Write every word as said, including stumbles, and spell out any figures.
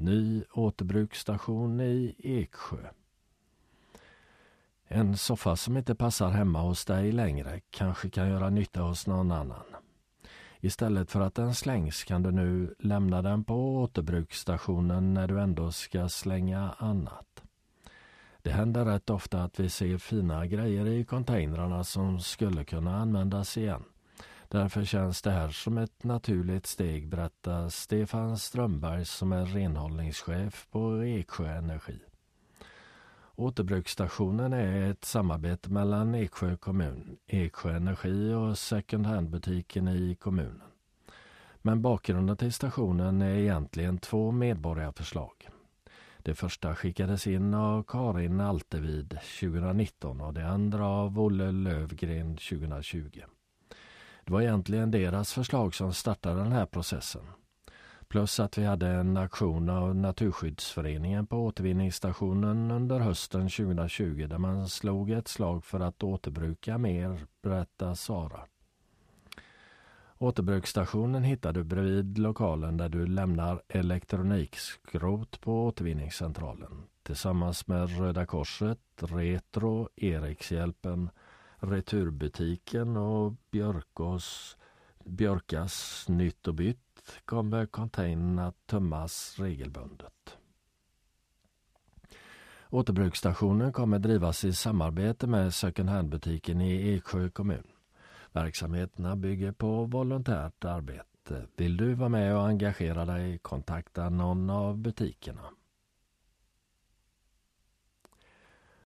ny återbruksstation i Eksjö. En soffa som inte passar hemma hos dig längre kanske kan göra nytta hos någon annan. Istället för att den slängs kan du nu lämna den på återbruksstationen när du ändå ska slänga annat. Det händer rätt ofta att vi ser fina grejer i containrarna som skulle kunna användas igen. Därför känns det här som ett naturligt steg, berättar Stefan Strömberg som är renhållningschef på Eksjö Energi. Återbruksstationen är ett samarbete mellan Eksjö kommun, Eksjö Energi och second hand-butiken i kommunen. Men bakgrunden till stationen är egentligen två medborgarförslag. Det första skickades in av Karin Altevid tjugonitton och det andra av Olle Lövgren tjugotjugo. Det var egentligen deras förslag som startade den här processen. Plus att vi hade en aktion av Naturskyddsföreningen på återvinningsstationen under hösten tjugotjugo där man slog ett slag för att återbruka mer, berättar Sara. Återbruksstationen hittar du bredvid lokalen där du lämnar elektronikskrot på återvinningscentralen. Tillsammans med Röda Korset, Retro, Erikshjälpen, Returbutiken och Björkås, Björkas Nytt och Bytt kommer containern att tömmas regelbundet. Återbruksstationen kommer drivas i samarbete med second hand-butiken i Eksjö kommun. Verksamheterna bygger på volontärt arbete. Vill du vara med och engagera dig, kontakta någon av butikerna.